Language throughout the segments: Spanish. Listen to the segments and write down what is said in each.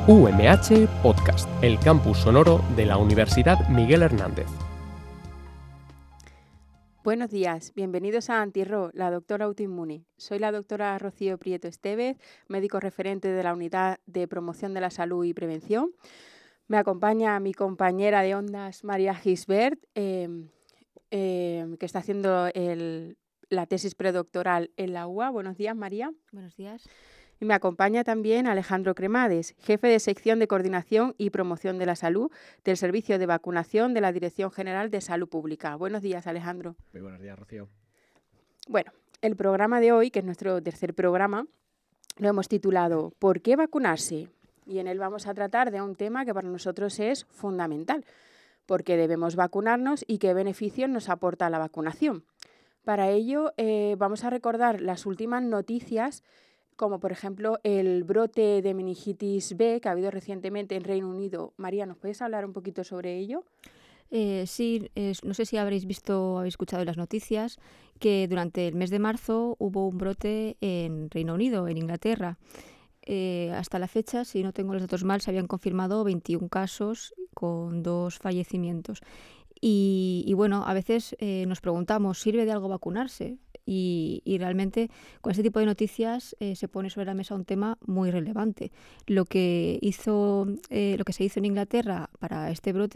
UMH Podcast, el campus sonoro de la Universidad Miguel Hernández. Buenos días, bienvenidos a Antirro, la doctora autoinmune. Soy la doctora Rocío Prieto Estevez, médico referente de la Unidad de Promoción de la Salud y Prevención. Me acompaña mi compañera de ondas, María Gisbert, que está haciendo la tesis predoctoral en la UA. Buenos días, María. Buenos días. Y me acompaña también Alejandro Cremades, jefe de sección de coordinación y promoción de la salud del Servicio de Vacunación de la Dirección General de Salud Pública. Buenos días, Alejandro. Muy buenos días, Rocío. Bueno, el programa de hoy, que es nuestro tercer programa, lo hemos titulado ¿Por qué vacunarse? Y en él vamos a tratar de un tema que para nosotros es fundamental. ¿Por qué debemos vacunarnos y qué beneficios nos aporta la vacunación? Para ello vamos a recordar las últimas noticias, como por ejemplo el brote de meningitis B que ha habido recientemente en Reino Unido. María, ¿nos puedes hablar un poquito sobre ello? Sí, no sé si habréis visto o habéis escuchado en las noticias que durante el mes de marzo hubo un brote en Reino Unido, en Inglaterra. Hasta la fecha, si no tengo los datos mal, se habían confirmado 21 casos con 2 fallecimientos. Y bueno, a veces nos preguntamos, ¿sirve de algo vacunarse? Y realmente con este tipo de noticias se pone sobre la mesa un tema muy relevante. Lo que se hizo en Inglaterra para este brote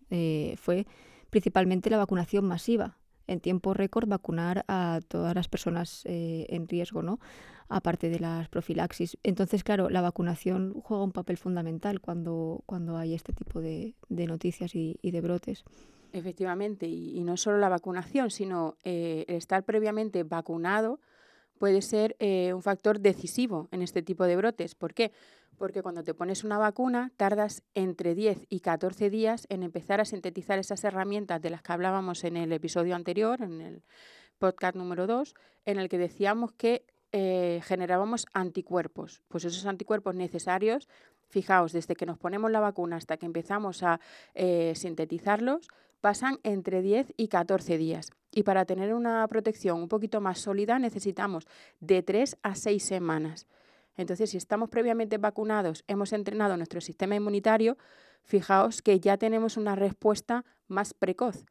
fue principalmente la vacunación masiva. En tiempo récord vacunar a todas las personas en riesgo, ¿no? Aparte de las profilaxis. Entonces, claro, la vacunación juega un papel fundamental cuando hay este tipo de noticias y de brotes. Efectivamente, y no solo la vacunación, sino el estar previamente vacunado puede ser un factor decisivo en este tipo de brotes. ¿Por qué? Porque cuando te pones una vacuna tardas entre 10 y 14 días en empezar a sintetizar esas herramientas de las que hablábamos en el episodio anterior, en el podcast número 2, en el que decíamos que generábamos anticuerpos. Pues esos anticuerpos necesarios, fijaos, desde que nos ponemos la vacuna hasta que empezamos a sintetizarlos, pasan entre 10 y 14 días. Y para tener una protección un poquito más sólida necesitamos de 3 a 6 semanas. Entonces, si estamos previamente vacunados, hemos entrenado nuestro sistema inmunitario, fijaos que ya tenemos una respuesta más precoz.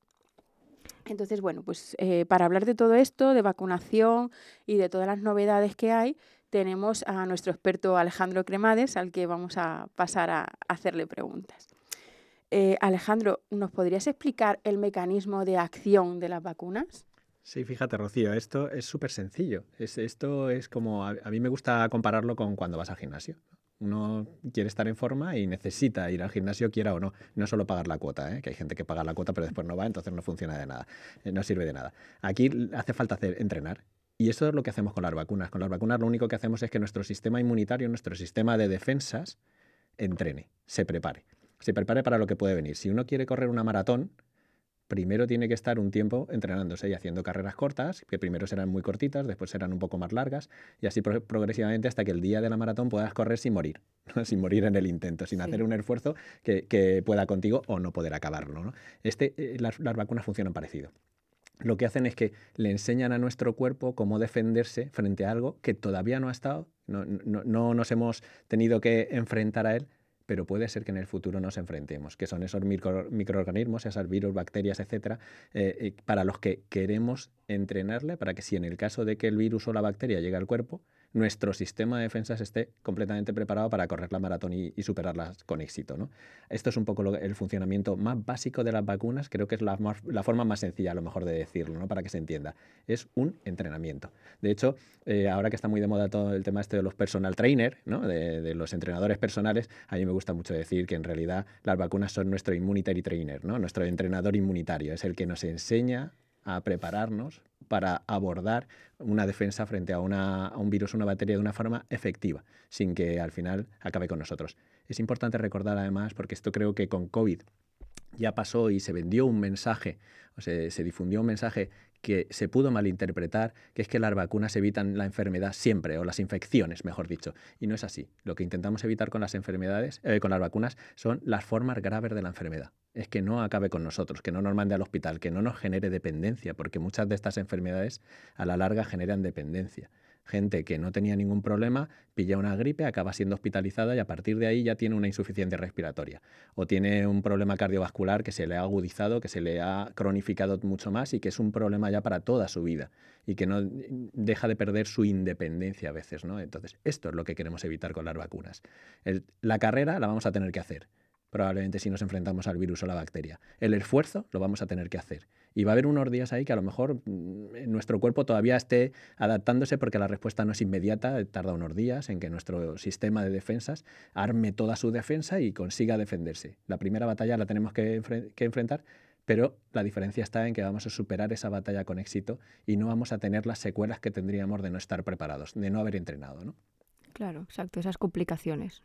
Entonces, bueno, pues para hablar de todo esto, de vacunación y de todas las novedades que hay, tenemos a nuestro experto Alejandro Cremades, al que vamos a pasar a hacerle preguntas. Alejandro, ¿nos podrías explicar el mecanismo de acción de las vacunas? Sí, fíjate, Rocío, esto es súper sencillo. Esto es como, a mí me gusta compararlo con cuando vas al gimnasio. Uno quiere estar en forma y necesita ir al gimnasio, quiera o no. No solo pagar la cuota, que hay gente que paga la cuota pero después no va, entonces no funciona de nada, no sirve de nada. Aquí hace falta entrenar. Y eso es lo que hacemos con las vacunas. Con las vacunas lo único que hacemos es que nuestro sistema inmunitario, nuestro sistema de defensas, entrene, se prepare para lo que puede venir. Si uno quiere correr una maratón, primero tiene que estar un tiempo entrenándose y haciendo carreras cortas, que primero serán muy cortitas, después serán un poco más largas, y así progresivamente hasta que el día de la maratón puedas correr sin morir, ¿no? Sin morir en el intento, sin hacer un esfuerzo que pueda contigo o no poder acabarlo, ¿no? Las vacunas funcionan parecido. Lo que hacen es que le enseñan a nuestro cuerpo cómo defenderse frente a algo que todavía no ha estado, no nos hemos tenido que enfrentar a él, pero puede ser que en el futuro nos enfrentemos, que son esos microorganismos, esas virus, bacterias, etcétera, para los que queremos entrenarle, para que si en el caso de que el virus o la bacteria llegue al cuerpo, nuestro sistema de defensas esté completamente preparado para correr la maratón y superarlas con éxito, ¿no? Esto es un poco el funcionamiento más básico de las vacunas, creo que es la forma más sencilla, a lo mejor, de decirlo, ¿no? Para que se entienda. Es un entrenamiento. De hecho, ahora que está muy de moda todo el tema de los personal trainer, ¿no? de los entrenadores personales, a mí me gusta mucho decir que en realidad las vacunas son nuestro immunity trainer, ¿no? Nuestro entrenador inmunitario, es el que nos enseña a prepararnos para abordar una defensa frente a un virus o una bacteria de una forma efectiva, sin que al final acabe con nosotros. Es importante recordar además, porque esto creo que con COVID ya pasó y se vendió un mensaje, o se difundió un mensaje que se pudo malinterpretar, que es que las vacunas evitan la enfermedad siempre, o las infecciones, mejor dicho. Y no es así. Lo que intentamos evitar con las enfermedades, con las vacunas, son las formas graves de la enfermedad. Es que no acabe con nosotros, que no nos mande al hospital, que no nos genere dependencia, porque muchas de estas enfermedades a la larga generan dependencia. Gente que no tenía ningún problema, pilla una gripe, acaba siendo hospitalizada y a partir de ahí ya tiene una insuficiencia respiratoria o tiene un problema cardiovascular que se le ha agudizado, que se le ha cronificado mucho más y que es un problema ya para toda su vida y que no deja de perder su independencia a veces, ¿no? Entonces, esto es lo que queremos evitar con las vacunas. La carrera la vamos a tener que hacer, probablemente si nos enfrentamos al virus o la bacteria. El esfuerzo lo vamos a tener que hacer. Y va a haber unos días ahí que a lo mejor nuestro cuerpo todavía esté adaptándose porque la respuesta no es inmediata, tarda unos días en que nuestro sistema de defensas arme toda su defensa y consiga defenderse. La primera batalla la tenemos que enfrentar, pero la diferencia está en que vamos a superar esa batalla con éxito y no vamos a tener las secuelas que tendríamos de no estar preparados, de no haber entrenado, ¿no? Claro, exacto, esas complicaciones.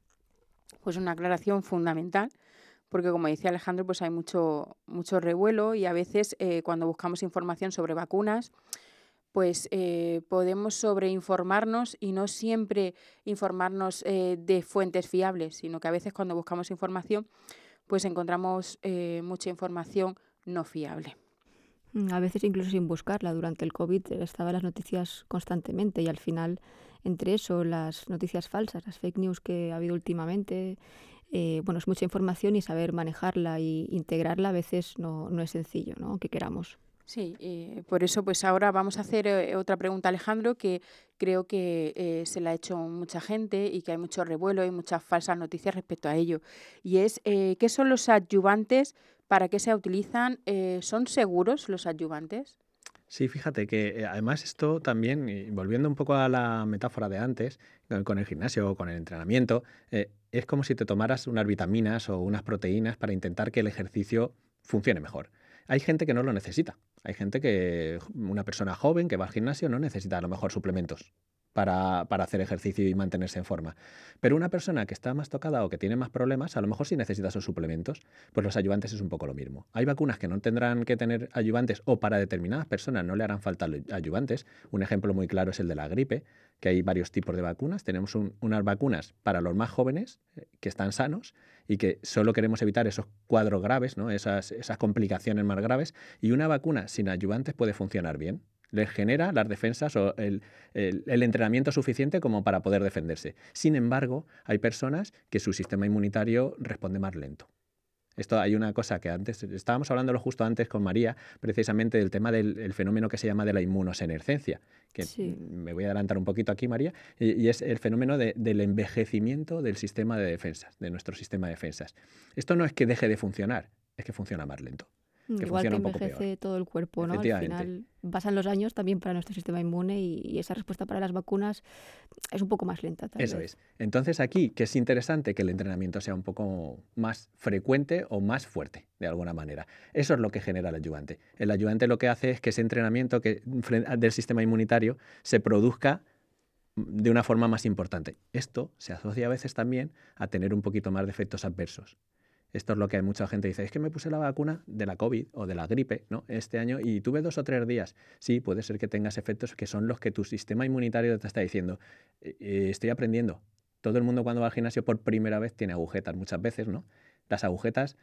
Pues una aclaración fundamental, porque como decía Alejandro, pues hay mucho revuelo y a veces cuando buscamos información sobre vacunas, pues podemos sobreinformarnos y no siempre informarnos de fuentes fiables, sino que a veces cuando buscamos información, pues encontramos mucha información no fiable. A veces incluso sin buscarla. Durante el COVID estaban las noticias constantemente y al final, entre eso, las noticias falsas, las fake news que ha habido últimamente, bueno, es mucha información y saber manejarla e integrarla a veces no es sencillo, ¿no? Aunque queramos. Sí, por eso pues ahora vamos a hacer otra pregunta, Alejandro, que creo que se la ha hecho mucha gente y que hay mucho revuelo y muchas falsas noticias respecto a ello. Y es, ¿qué son los adyuvantes? ¿Para qué se utilizan? ¿Son seguros los adyuvantes? Sí, fíjate que además esto también, y volviendo un poco a la metáfora de antes, con el gimnasio o con el entrenamiento, es como si te tomaras unas vitaminas o unas proteínas para intentar que el ejercicio funcione mejor. Hay gente que no lo necesita. Hay gente una persona joven que va al gimnasio no necesita a lo mejor suplementos para hacer ejercicio y mantenerse en forma. Pero una persona que está más tocada o que tiene más problemas, a lo mejor sí necesita esos suplementos. Pues los ayudantes es un poco lo mismo. Hay vacunas que no tendrán que tener ayudantes o para determinadas personas no le harán falta ayudantes. Un ejemplo muy claro es el de la gripe, que hay varios tipos de vacunas. Tenemos unas vacunas para los más jóvenes que están sanos y que solo queremos evitar esos cuadros graves, ¿no? esas complicaciones más graves. Y una vacuna sin ayudantes puede funcionar bien. Les genera las defensas o el entrenamiento suficiente como para poder defenderse. Sin embargo, hay personas que su sistema inmunitario responde más lento. Esto hay una cosa que antes, estábamos hablándolo justo antes con María, precisamente del tema del fenómeno que se llama de la inmunosenescencia, que Sí. me voy a adelantar un poquito aquí, María, y es el fenómeno del envejecimiento del sistema de defensas, de nuestro sistema de defensas. Esto no es que deje de funcionar, es que funciona más lento. Que Igual que funciona un poco peor. envejece todo el cuerpo, ¿no? Al Efectivamente. final pasan los años también para nuestro sistema inmune y esa respuesta para las vacunas es un poco más lenta, tal Eso vez. es. Entonces aquí, que es interesante que el entrenamiento sea un poco más frecuente o más fuerte, de alguna manera. Eso es lo que genera el ayudante. El ayudante lo que hace es que ese entrenamiento del sistema inmunitario se produzca de una forma más importante. Esto se asocia a veces también a tener un poquito más de efectos adversos. Esto es lo que mucha gente dice, es que me puse la vacuna de la COVID o de la gripe, ¿no? Este año y tuve 2 o 3 días. Sí, puede ser que tengas efectos que son los que tu sistema inmunitario te está diciendo. Estoy aprendiendo. Todo el mundo cuando va al gimnasio por primera vez tiene agujetas muchas veces, ¿no? Las agujetas,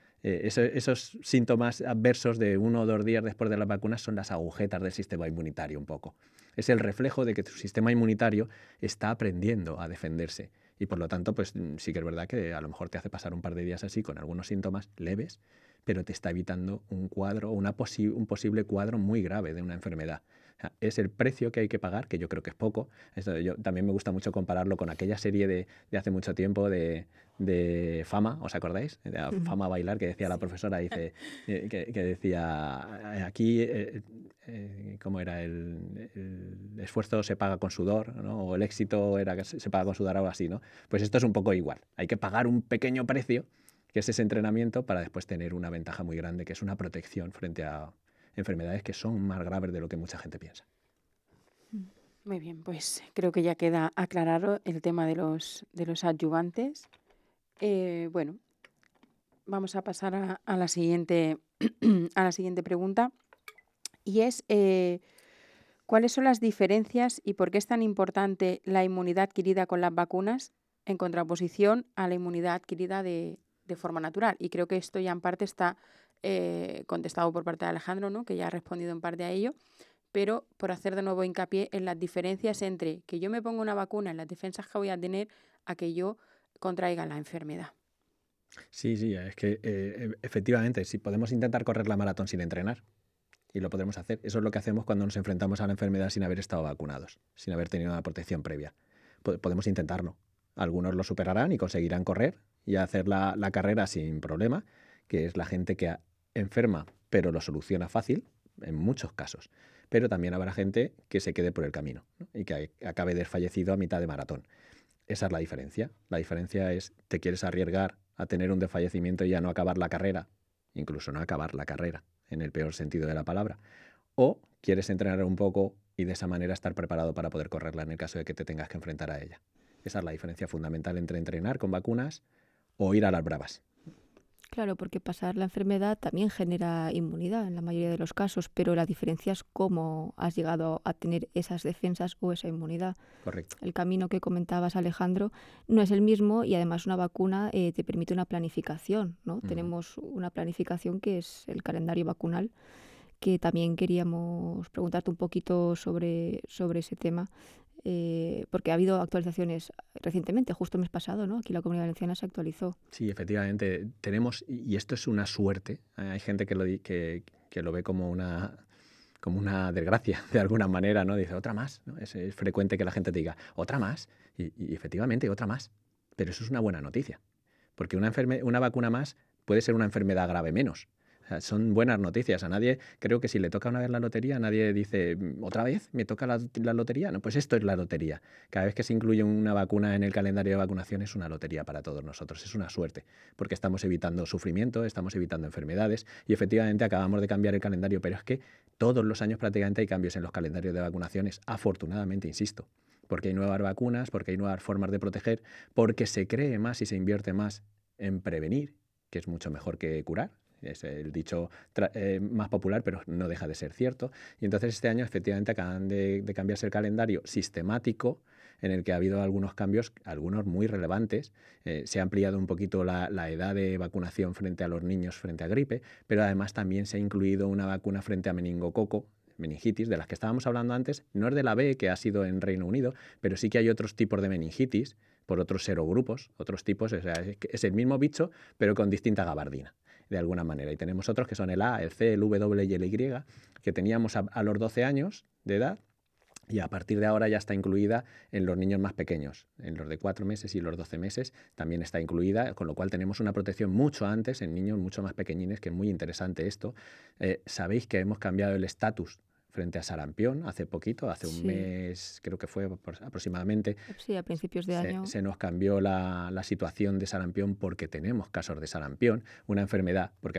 esos síntomas adversos de 1 o 2 días después de las vacunas son las agujetas del sistema inmunitario un poco. Es el reflejo de que tu sistema inmunitario está aprendiendo a defenderse. Y por lo tanto, pues sí que es verdad que a lo mejor te hace pasar un par de días así con algunos síntomas leves, pero te está evitando un cuadro o un posible cuadro muy grave de una enfermedad. O sea, es el precio que hay que pagar, que yo creo que es poco. También me gusta mucho compararlo con aquella serie de hace mucho tiempo de Fama, ¿os acordáis? De Fama Bailar, que decía la profesora, dice, que decía, aquí, ¿cómo era? El esfuerzo se paga con sudor, ¿no? O el éxito era que se paga con sudor, algo así, ¿no? Pues esto es un poco igual. Hay que pagar un pequeño precio, que es ese entrenamiento, para después tener una ventaja muy grande, que es una protección frente a enfermedades que son más graves de lo que mucha gente piensa. Muy bien, pues creo que ya queda aclarado el tema de los adyuvantes. Bueno, vamos a pasar a la siguiente a la siguiente pregunta y es ¿cuáles son las diferencias y por qué es tan importante la inmunidad adquirida con las vacunas en contraposición a la inmunidad adquirida de forma natural? Y creo que esto ya en parte está contestado por parte de Alejandro, ¿no? Que ya ha respondido en parte a ello, pero por hacer de nuevo hincapié en las diferencias entre que yo me ponga una vacuna en las defensas que voy a tener a que yo contraiga la enfermedad. Sí, es que efectivamente, si podemos intentar correr la maratón sin entrenar, y lo podremos hacer. Eso es lo que hacemos cuando nos enfrentamos a la enfermedad sin haber estado vacunados, sin haber tenido una protección previa. Podemos intentarlo. Algunos lo superarán y conseguirán correr y hacer la carrera sin problema, que es la gente que enferma pero lo soluciona fácil, en muchos casos. Pero también habrá gente que se quede por el camino, ¿no? Y que acabe desfallecido a mitad de maratón. Esa es la diferencia. La diferencia es, ¿te quieres arriesgar a tener un desfallecimiento y a no acabar la carrera? Incluso no acabar la carrera, en el peor sentido de la palabra. ¿O quieres entrenar un poco y de esa manera estar preparado para poder correrla en el caso de que te tengas que enfrentar a ella? Esa es la diferencia fundamental entre entrenar con vacunas o ir a las bravas. Claro, porque pasar la enfermedad también genera inmunidad en la mayoría de los casos, pero la diferencia es cómo has llegado a tener esas defensas o esa inmunidad. Correcto. El camino que comentabas, Alejandro, no es el mismo y además una vacuna te permite una planificación, ¿no? Tenemos una planificación que es el calendario vacunal, que también queríamos preguntarte un poquito sobre ese tema. Porque ha habido actualizaciones recientemente, justo el mes pasado, ¿no? Aquí la Comunidad Valenciana se actualizó. Sí, efectivamente. Tenemos, y esto es una suerte, hay gente que lo ve como una desgracia, de alguna manera, ¿no? Dice, otra más, ¿no? Es frecuente que la gente te diga, otra más, y efectivamente, otra más. Pero eso es una buena noticia, porque una vacuna más puede ser una enfermedad grave menos. O sea, son buenas noticias. A nadie, creo que si le toca una vez la lotería, nadie dice, ¿otra vez me toca la lotería? No, pues esto es la lotería. Cada vez que se incluye una vacuna en el calendario de vacunación es una lotería para todos nosotros, es una suerte, porque estamos evitando sufrimiento, estamos evitando enfermedades y efectivamente acabamos de cambiar el calendario, pero es que todos los años prácticamente hay cambios en los calendarios de vacunaciones, afortunadamente, insisto, porque hay nuevas vacunas, porque hay nuevas formas de proteger, porque se cree más y se invierte más en prevenir, que es mucho mejor que curar. Es el dicho más popular, pero no deja de ser cierto. Y entonces este año efectivamente acaban de cambiarse el calendario sistemático en el que ha habido algunos cambios, algunos muy relevantes. Se ha ampliado un poquito la edad de vacunación frente a los niños frente a gripe, pero además también se ha incluido una vacuna frente a meningococo, meningitis, de las que estábamos hablando antes. No es de la B, que ha sido en Reino Unido, pero sí que hay otros tipos de meningitis por otros serogrupos, otros tipos. O sea, es el mismo bicho, pero con distinta gabardina, de alguna manera. Y tenemos otros que son el A, el C, el W y el Y, que teníamos a los 12 años de edad, y a partir de ahora ya está incluida en los niños más pequeños, en los de 4 meses y los 12 meses también está incluida, con lo cual tenemos una protección mucho antes en niños mucho más pequeñines, que es muy interesante esto. Sabéis que hemos cambiado el estatus frente a sarampión hace poquito, hace un mes, creo que fue aproximadamente. Sí, a principios de año. Se nos cambió la situación de sarampión porque tenemos casos de sarampión, una enfermedad, porque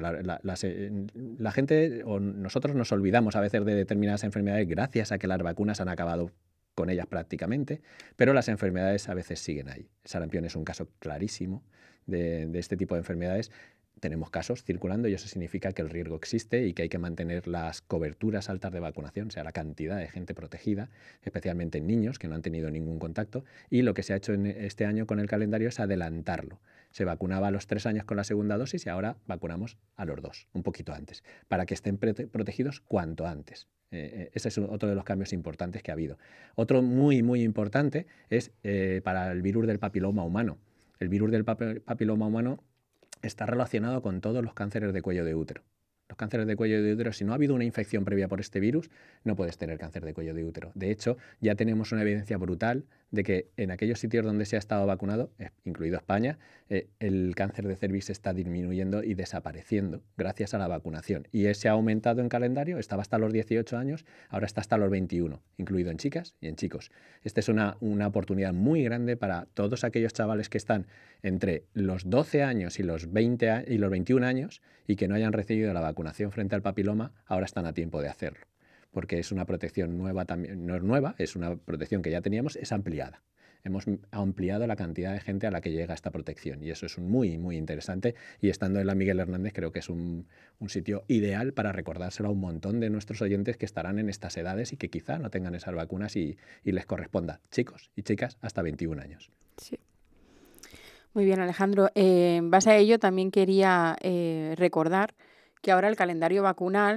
la gente o nosotros nos olvidamos a veces de determinadas enfermedades gracias a que las vacunas han acabado con ellas prácticamente, pero las enfermedades a veces siguen ahí. El sarampión es un caso clarísimo de este tipo de enfermedades. Tenemos casos circulando y eso significa que el riesgo existe y que hay que mantener las coberturas altas de vacunación, o sea, la cantidad de gente protegida, especialmente en niños que no han tenido ningún contacto. Y lo que se ha hecho en este año con el calendario es adelantarlo. Se vacunaba a los 3 años con la segunda dosis y ahora vacunamos a los 2, un poquito antes, para que estén protegidos cuanto antes. Ese es otro de los cambios importantes que ha habido. Otro muy, muy importante es para el virus del papiloma humano. El virus del papiloma humano está relacionado con todos los cánceres de cuello de útero. Los cánceres de cuello de útero, si no ha habido una infección previa por este virus, no puedes tener cáncer de cuello de útero. De hecho, ya tenemos una evidencia brutal de que en aquellos sitios donde se ha estado vacunado, incluido España, el cáncer de cervix está disminuyendo y desapareciendo gracias a la vacunación. Y ese ha aumentado en calendario, estaba hasta los 18 años, ahora está hasta los 21, incluido en chicas y en chicos. Esta es una oportunidad muy grande para todos aquellos chavales que están entre los 12 años y los 21 años y que no hayan recibido la vacunación frente al papiloma, ahora están a tiempo de hacerlo, porque es una protección nueva también, no es nueva, es una protección que ya teníamos, es ampliada. Hemos ampliado la cantidad de gente a la que llega esta protección y eso es muy, muy interesante, y estando en la Miguel Hernández creo que es un sitio ideal para recordárselo a un montón de nuestros oyentes que estarán en estas edades y que quizá no tengan esas vacunas y les corresponda, chicos y chicas hasta 21 años. Sí. Muy bien, Alejandro. En base a ello también quería recordar que ahora el calendario vacunal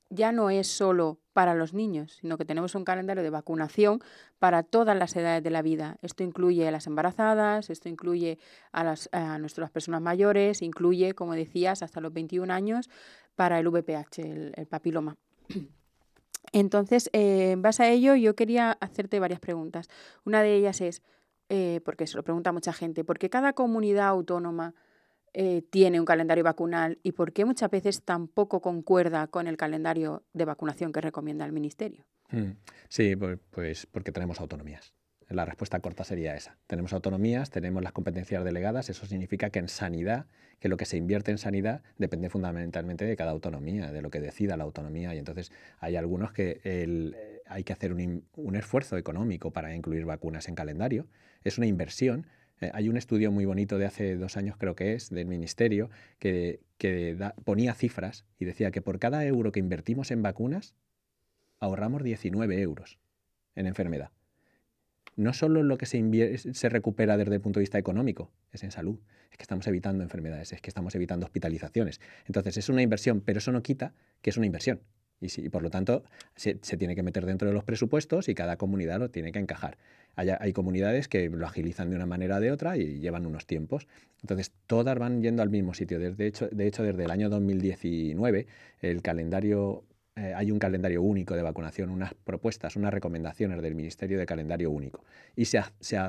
ya no es solo para los niños, sino que tenemos un calendario de vacunación para todas las edades de la vida. Esto incluye a las embarazadas, esto incluye a nuestras personas mayores, incluye, como decías, hasta los 21 años para el VPH, el papiloma. Entonces, en base a ello, yo quería hacerte varias preguntas. Una de ellas es, porque se lo pregunta mucha gente, ¿por qué cada comunidad autónoma tiene un calendario vacunal y por qué muchas veces tampoco concuerda con el calendario de vacunación que recomienda el Ministerio? Sí, pues porque tenemos autonomías. La respuesta corta sería esa. Tenemos autonomías, tenemos las competencias delegadas, eso significa que en sanidad, que lo que se invierte en sanidad depende fundamentalmente de cada autonomía, de lo que decida la autonomía, y entonces hay algunos que hay que hacer un esfuerzo económico para incluir vacunas en calendario. Es una inversión. Hay un estudio muy bonito de hace 2 años, creo que es, del Ministerio, que ponía cifras y decía que por cada euro que invertimos en vacunas, ahorramos 19 euros en enfermedad. No solo lo que se recupera desde el punto de vista económico, es en salud, es que estamos evitando enfermedades, es que estamos evitando hospitalizaciones. Entonces es una inversión, pero eso no quita que es una inversión. Y por lo tanto se tiene que meter dentro de los presupuestos y cada comunidad lo tiene que encajar. Hay comunidades que lo agilizan de una manera o de otra y llevan unos tiempos. Entonces todas van yendo al mismo sitio. De hecho, desde el año 2019 el calendario... hay un calendario único de vacunación, unas propuestas, unas recomendaciones del Ministerio de Calendario Único. Y se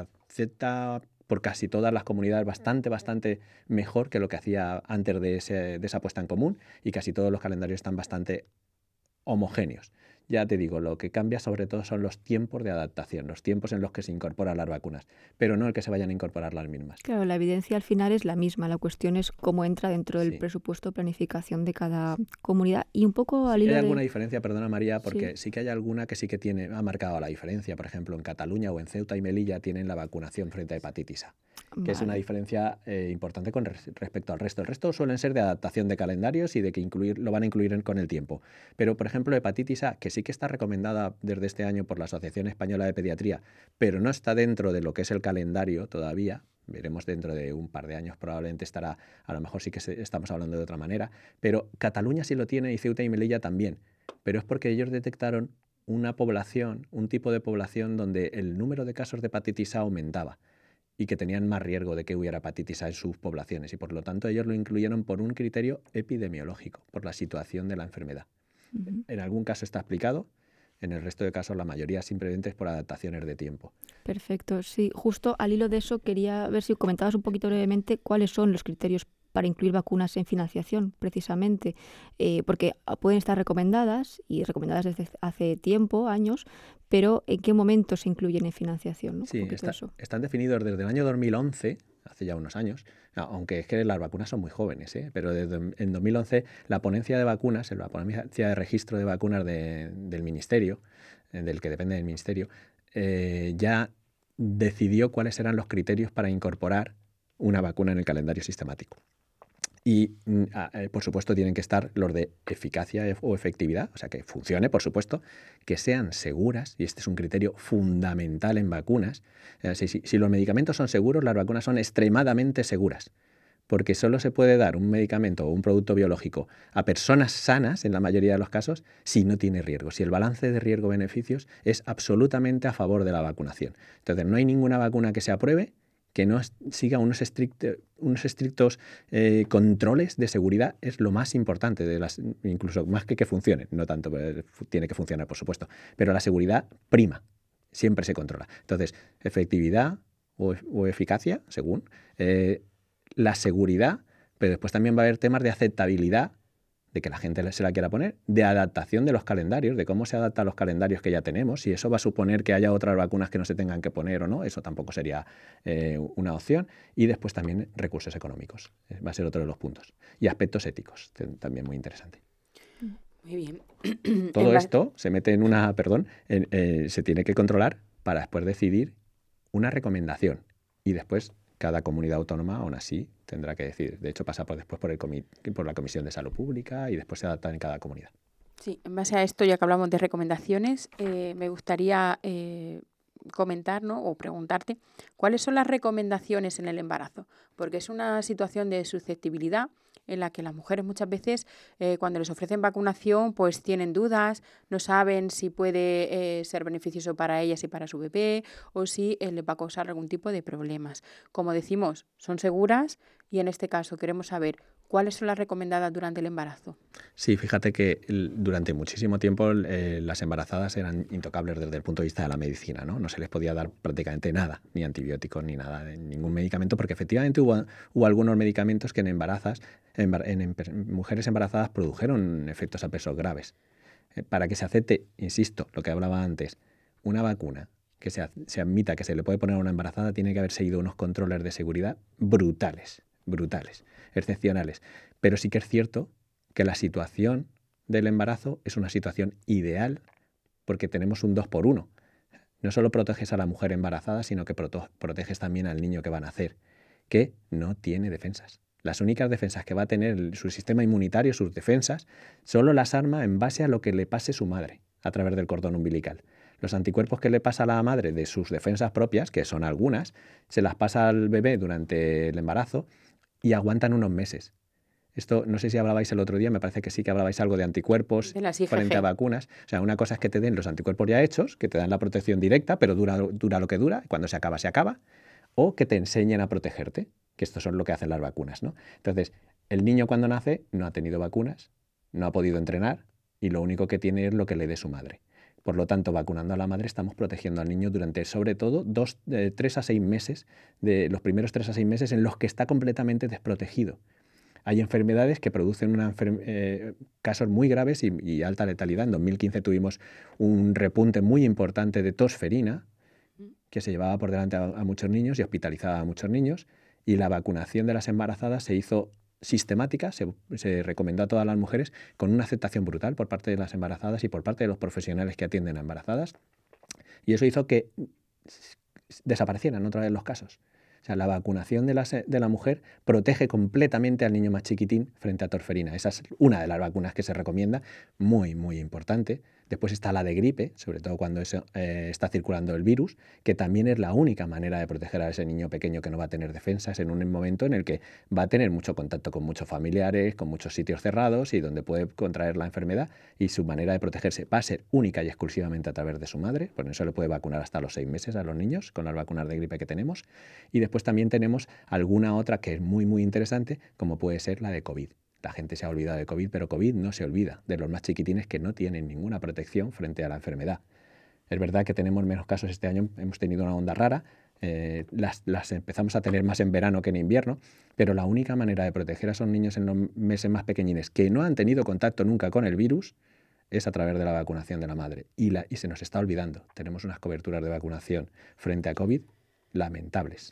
acepta por casi todas las comunidades bastante mejor que lo que hacía antes de esa puesta en común, y casi todos los calendarios están bastante homogéneos. Ya te digo, lo que cambia sobre todo son los tiempos de adaptación, los tiempos en los que se incorporan las vacunas, pero no el que se vayan a incorporar las mismas. Claro, la evidencia al final es la misma. La cuestión es cómo entra dentro del Sí. presupuesto de planificación de cada comunidad. Y un poco al hilo Hay de... alguna diferencia, perdona María, porque sí que hay alguna que sí que ha marcado la diferencia. Por ejemplo, en Cataluña o en Ceuta y Melilla tienen la vacunación frente a hepatitis A, que es una Vale. diferencia importante con respecto al resto. El resto suelen ser de adaptación de calendarios y de que lo van a incluir con el tiempo. Pero, por ejemplo, hepatitis A, que sí que está recomendada desde este año por la Asociación Española de Pediatría, pero no está dentro de lo que es el calendario todavía. Veremos dentro de un par de años, probablemente estará, a lo mejor sí que estamos hablando de otra manera, pero Cataluña sí lo tiene y Ceuta y Melilla también. Pero es porque ellos detectaron una población, un tipo de población donde el número de casos de hepatitis A aumentaba y que tenían más riesgo de que hubiera hepatitis A en sus poblaciones, y por lo tanto ellos lo incluyeron por un criterio epidemiológico, por la situación de la enfermedad. Ujú. En algún caso está explicado, en el resto de casos la mayoría simplemente es por adaptaciones de tiempo. Perfecto, sí. Justo al hilo de eso quería ver si comentabas un poquito brevemente cuáles son los criterios para incluir vacunas en financiación, precisamente, porque pueden estar recomendadas y recomendadas desde hace tiempo, años, pero ¿en qué momento se incluyen en financiación? ¿No? Un Sí, poquito eso. están definidos desde el año 2011, hace ya unos años, aunque es que las vacunas son muy jóvenes, pero en 2011 la ponencia de vacunas, la ponencia de registro de vacunas del Ministerio, del que depende del Ministerio, ya decidió cuáles eran los criterios para incorporar una vacuna en el calendario sistemático. Y, por supuesto, tienen que estar los de eficacia o efectividad, o sea, que funcione, por supuesto, que sean seguras, y este es un criterio fundamental en vacunas. Si los medicamentos son seguros, las vacunas son extremadamente seguras, porque solo se puede dar un medicamento o un producto biológico a personas sanas, en la mayoría de los casos, si no tiene riesgo, si el balance de riesgo-beneficios es absolutamente a favor de la vacunación. Entonces, no hay ninguna vacuna que se apruebe que no siga unos estrictos controles de seguridad. Es lo más importante, incluso más que funcione, no tanto, tiene que funcionar, por supuesto, pero la seguridad prima, siempre se controla. Entonces, efectividad o eficacia, según, la seguridad, pero después también va a haber temas de aceptabilidad, de que la gente se la quiera poner, de adaptación de los calendarios, de cómo se adaptan los calendarios que ya tenemos, si eso va a suponer que haya otras vacunas que no se tengan que poner o no, eso tampoco sería una opción, y después también recursos económicos, va a ser otro de los puntos, y aspectos éticos, también muy interesante. Muy bien. Todo esto se mete en se tiene que controlar para después decidir una recomendación, y después cada comunidad autónoma aún así tendrá que decir. De hecho, pasa después por la Comisión de Salud Pública y después se adapta en cada comunidad. Sí, en base a esto, ya que hablamos de recomendaciones, me gustaría comentar, ¿no?, o preguntarte cuáles son las recomendaciones en el embarazo, porque es una situación de susceptibilidad en la que las mujeres muchas veces cuando les ofrecen vacunación pues tienen dudas, no saben si puede ser beneficioso para ellas y para su bebé o si les va a causar algún tipo de problemas. Como decimos, son seguras y en este caso queremos saber cuáles son las recomendadas durante el embarazo. Sí, fíjate que durante muchísimo tiempo las embarazadas eran intocables desde el punto de vista de la medicina, ¿no? No se les podía dar prácticamente nada, ni antibióticos, ni nada, ningún medicamento, porque efectivamente hubo algunos medicamentos que en mujeres embarazadas produjeron efectos adversos graves. Para que se acepte, insisto, lo que hablaba antes, una vacuna que se admita que se le puede poner a una embarazada, tiene que haber seguido unos controles de seguridad brutales, excepcionales. Pero sí que es cierto que la situación del embarazo es una situación ideal porque tenemos un 2x1. No solo proteges a la mujer embarazada, sino que proteges también al niño que va a nacer, que no tiene defensas. Las únicas defensas que va a tener su sistema inmunitario, sus defensas, solo las arma en base a lo que le pase su madre a través del cordón umbilical. Los anticuerpos que le pasa a la madre de sus defensas propias, que son algunas, se las pasa al bebé durante el embarazo y aguantan unos meses. Esto, no sé si hablabais el otro día, me parece que sí que hablabais algo de anticuerpos De las IgG. frente a vacunas. O sea, una cosa es que te den los anticuerpos ya hechos, que te dan la protección directa, pero dura lo que dura, cuando se acaba, se acaba, o que te enseñen a protegerte, que esto es lo que hacen las vacunas, ¿no? Entonces, el niño cuando nace no ha tenido vacunas, no ha podido entrenar y lo único que tiene es lo que le dé su madre. Por lo tanto, vacunando a la madre estamos protegiendo al niño durante, sobre todo, 3 a 6 meses, de los primeros 3 a 6 meses en los que está completamente desprotegido. Hay enfermedades que producen casos muy graves y alta letalidad. En 2015 tuvimos un repunte muy importante de tosferina que se llevaba por delante a muchos niños y hospitalizaba a muchos niños. Y la vacunación de las embarazadas se hizo sistemática, se recomendó a todas las mujeres con una aceptación brutal por parte de las embarazadas y por parte de los profesionales que atienden a embarazadas. Y eso hizo que desaparecieran otra vez los casos. O sea, la vacunación de la mujer protege completamente al niño más chiquitín frente a tosferina. Esa es una de las vacunas que se recomienda, muy, muy importante. Después está la de gripe, sobre todo cuando está circulando el virus, que también es la única manera de proteger a ese niño pequeño que no va a tener defensas en un momento en el que va a tener mucho contacto con muchos familiares, con muchos sitios cerrados y donde puede contraer la enfermedad, y su manera de protegerse va a ser única y exclusivamente a través de su madre. Por eso le puede vacunar hasta los 6 meses a los niños con las vacunas de gripe que tenemos. Y después también tenemos alguna otra que es muy, muy interesante, como puede ser la de COVID. La gente se ha olvidado de COVID, pero COVID no se olvida de los más chiquitines que no tienen ninguna protección frente a la enfermedad. Es verdad que tenemos menos casos este año, hemos tenido una onda rara, las empezamos a tener más en verano que en invierno, pero la única manera de proteger a esos niños en los meses más pequeñines que no han tenido contacto nunca con el virus es a través de la vacunación de la madre. Y se nos está olvidando. Tenemos unas coberturas de vacunación frente a COVID lamentables.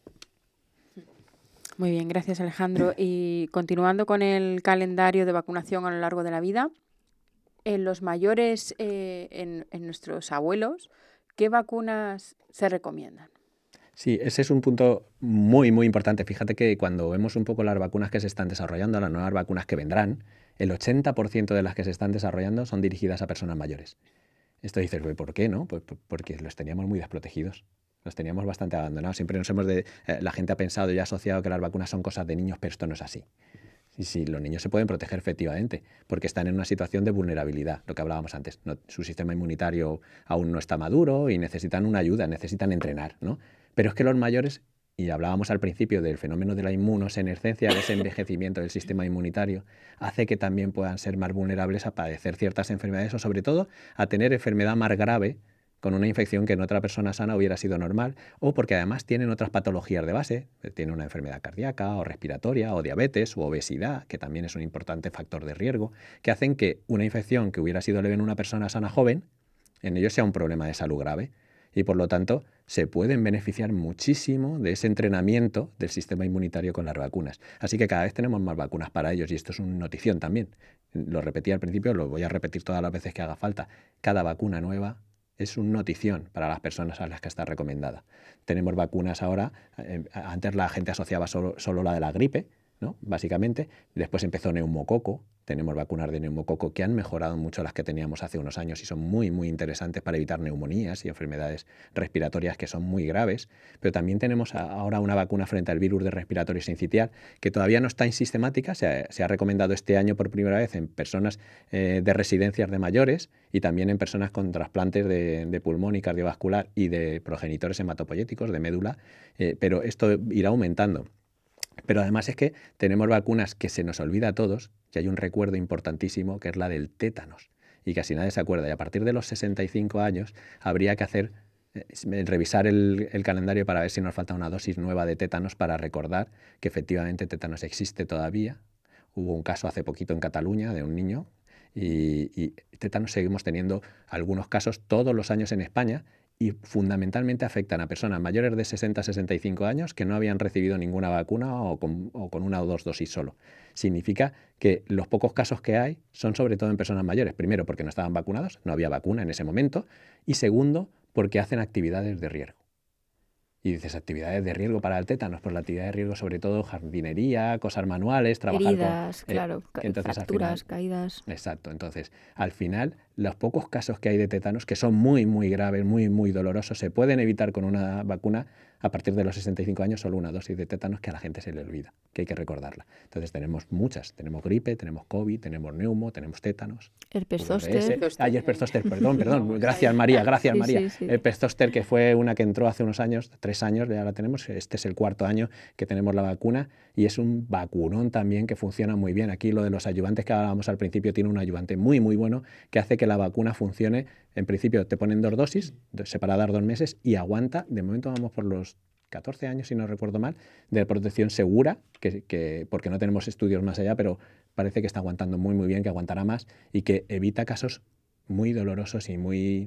Muy bien, gracias Alejandro. Y continuando con el calendario de vacunación a lo largo de la vida, en los mayores, en nuestros abuelos, ¿qué vacunas se recomiendan? Sí, ese es un punto muy, muy importante. Fíjate que cuando vemos un poco las vacunas que se están desarrollando, las nuevas vacunas que vendrán, el 80% de las que se están desarrollando son dirigidas a personas mayores. Esto dices, ¿por qué no? Pues porque los teníamos muy desprotegidos. Los teníamos bastante abandonados. Siempre la gente ha pensado y ha asociado que las vacunas son cosas de niños, pero esto no es así. Sí, los niños se pueden proteger efectivamente, porque están en una situación de vulnerabilidad, lo que hablábamos antes. Su sistema inmunitario aún no está maduro y necesitan una ayuda, necesitan entrenar, ¿no? Pero es que los mayores, y hablábamos al principio del fenómeno de la inmunosenescencia, de ese envejecimiento del sistema inmunitario, hace que también puedan ser más vulnerables a padecer ciertas enfermedades o sobre todo a tener enfermedad más grave con una infección que en otra persona sana hubiera sido normal, o porque además tienen otras patologías de base, tienen una enfermedad cardíaca o respiratoria o diabetes u obesidad, que también es un importante factor de riesgo, que hacen que una infección que hubiera sido leve en una persona sana joven, en ellos sea un problema de salud grave. Y por lo tanto se pueden beneficiar muchísimo de ese entrenamiento del sistema inmunitario con las vacunas. Así que cada vez tenemos más vacunas para ellos y esto es una notición también. Lo repetí al principio, lo voy a repetir todas las veces que haga falta. Cada vacuna nueva es una notición para las personas a las que está recomendada. Tenemos vacunas ahora, antes la gente asociaba solo la de la gripe, ¿no? Básicamente, después empezó neumococo, tenemos vacunas de neumococo que han mejorado mucho las que teníamos hace unos años y son muy, muy interesantes para evitar neumonías y enfermedades respiratorias que son muy graves. Pero también tenemos ahora una vacuna frente al virus de respiratorio sincitial que todavía no está en sistemática. Se ha recomendado este año por primera vez en personas de residencias de mayores y también en personas con trasplantes de pulmón y cardiovascular y de progenitores hematopoyéticos, de médula, pero esto irá aumentando. Pero además es que tenemos vacunas que se nos olvida a todos, que hay un recuerdo importantísimo, que es la del tétanos, y casi nadie se acuerda. Y a partir de los 65 años habría que revisar el calendario para ver si nos falta una dosis nueva de tétanos para recordar que efectivamente tétanos existe todavía. Hubo un caso hace poquito en Cataluña de un niño y tétanos seguimos teniendo algunos casos todos los años en España. Y fundamentalmente afectan a personas mayores de 60-65 años que no habían recibido ninguna vacuna o con una o dos dosis solo. Significa que los pocos casos que hay son sobre todo en personas mayores. Primero, porque no estaban vacunados, no había vacuna en ese momento. Y segundo, porque hacen actividades de riesgo. Y dices, actividades de riesgo para el tétanos, pues la actividad de riesgo sobre todo jardinería, cosas manuales, trabajar Heridas, con... claro, entonces, fracturas, caídas. Exacto, entonces al final los pocos casos que hay de tétanos, que son muy, muy graves, muy, muy dolorosos, se pueden evitar con una vacuna a partir de los 65 años, solo una dosis de tétanos que a la gente se le olvida, que hay que recordarla. Entonces tenemos muchas, tenemos gripe, tenemos COVID, tenemos neumo, tenemos tétanos. Herpes VRS. zóster. Herpes zóster, perdón. Gracias María, gracias Sí, María. sí, sí. Herpes zóster, que fue una que entró hace unos años, 3 años, ya la tenemos, este es el 4º año que tenemos la vacuna y es un vacunón también que funciona muy bien. Aquí lo de los ayudantes que hablábamos al principio tiene un ayudante muy, muy bueno que hace que la vacuna funcione. En principio te ponen 2 dosis, separadas 2 meses y aguanta. De momento vamos por los 14 años, si no recuerdo mal, de protección segura, porque no tenemos estudios más allá, pero parece que está aguantando muy, muy bien, que aguantará más y que evita casos muy dolorosos y muy...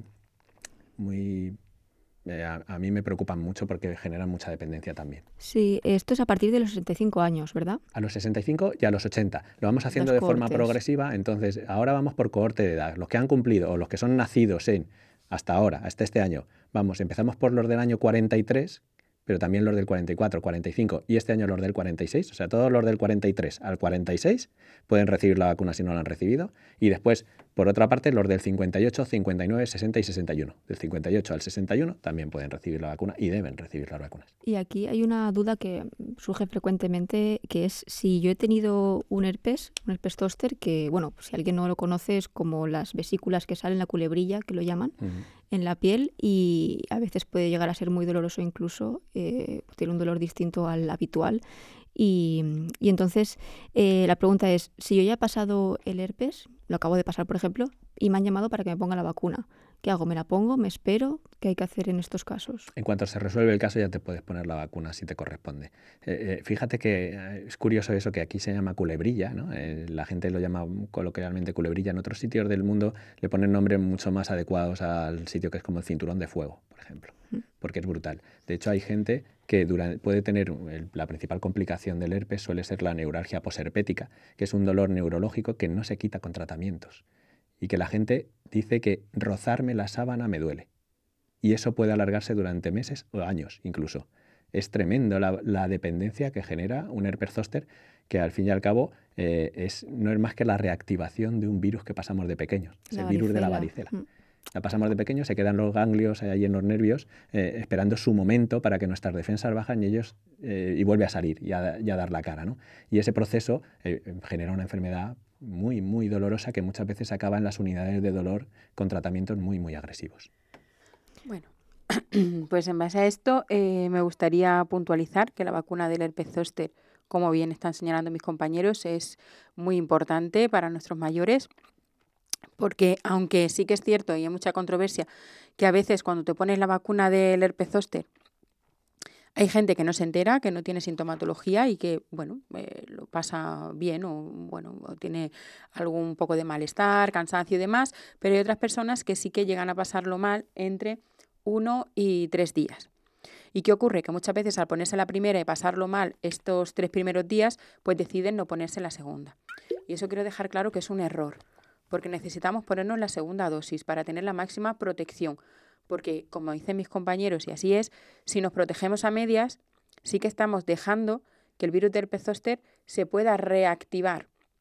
a mí me preocupan mucho porque generan mucha dependencia también. Sí, esto es a partir de los 65 años, ¿verdad? A los 65 y a los 80. Lo vamos haciendo de forma progresiva, entonces ahora vamos por cohorte de edad. Los que han cumplido o los que son nacidos hasta ahora, hasta este año, empezamos por los del año 43, pero también los del 44, 45 y este año los del 46. O sea, todos los del 43 al 46 pueden recibir la vacuna si no la han recibido. Y después, por otra parte, los del 58, 59, 60 y 61. Del 58 al 61 también pueden recibir la vacuna y deben recibir las vacunas. Y aquí hay una duda que surge frecuentemente, que es si yo he tenido un herpes zóster, que, bueno, si alguien no lo conoce, es como las vesículas que salen, la culebrilla, que lo llaman, en la piel, y a veces puede llegar a ser muy doloroso incluso, tiene un dolor distinto al habitual. Y entonces la pregunta es, si yo ya he pasado el herpes, lo acabo de pasar por ejemplo, y me han llamado para que me ponga la vacuna, ¿qué hago? ¿Me la pongo? ¿Me espero? ¿Qué hay que hacer en estos casos? En cuanto se resuelve el caso ya te puedes poner la vacuna si te corresponde. Fíjate que es curioso eso que aquí se llama culebrilla, ¿no? La gente lo llama coloquialmente culebrilla. En otros sitios del mundo le ponen nombres mucho más adecuados al sitio que es como el cinturón de fuego, por ejemplo, porque es brutal. De hecho hay gente que puede tener la principal complicación del herpes suele ser la neuralgia posherpética, que es un dolor neurológico que no se quita con tratamientos y que la gente dice que rozarme la sábana me duele. Y eso puede alargarse durante meses o años incluso. Es tremendo la dependencia que genera un herpes zóster, que al fin y al cabo no es más que la reactivación de un virus que pasamos de pequeños. Es el virus de la varicela. La pasamos de pequeños, se quedan los ganglios ahí en los nervios esperando su momento para que nuestras defensas bajan y vuelve a salir y a dar la cara, ¿no? Y ese proceso genera una enfermedad muy, muy dolorosa que muchas veces acaba en las unidades de dolor con tratamientos muy, muy agresivos. Bueno, pues en base a esto me gustaría puntualizar que la vacuna del herpes zóster, como bien están señalando mis compañeros, es muy importante para nuestros mayores, porque aunque sí que es cierto y hay mucha controversia que a veces cuando te pones la vacuna del herpes zóster hay gente que no se entera, que no tiene sintomatología y que, bueno, lo pasa bien o tiene algún poco de malestar, cansancio y demás, pero hay otras personas que sí que llegan a pasarlo mal entre 1 y 3 días. ¿Y qué ocurre? Que muchas veces al ponerse la primera y pasarlo mal estos 3 primeros días, pues deciden no ponerse la segunda. Y eso quiero dejar claro que es un error, porque necesitamos ponernos la segunda dosis para tener la máxima protección. Porque, como dicen mis compañeros, y así es, si nos protegemos a medias, sí que estamos dejando que el virus del herpes zóster se pueda reactivar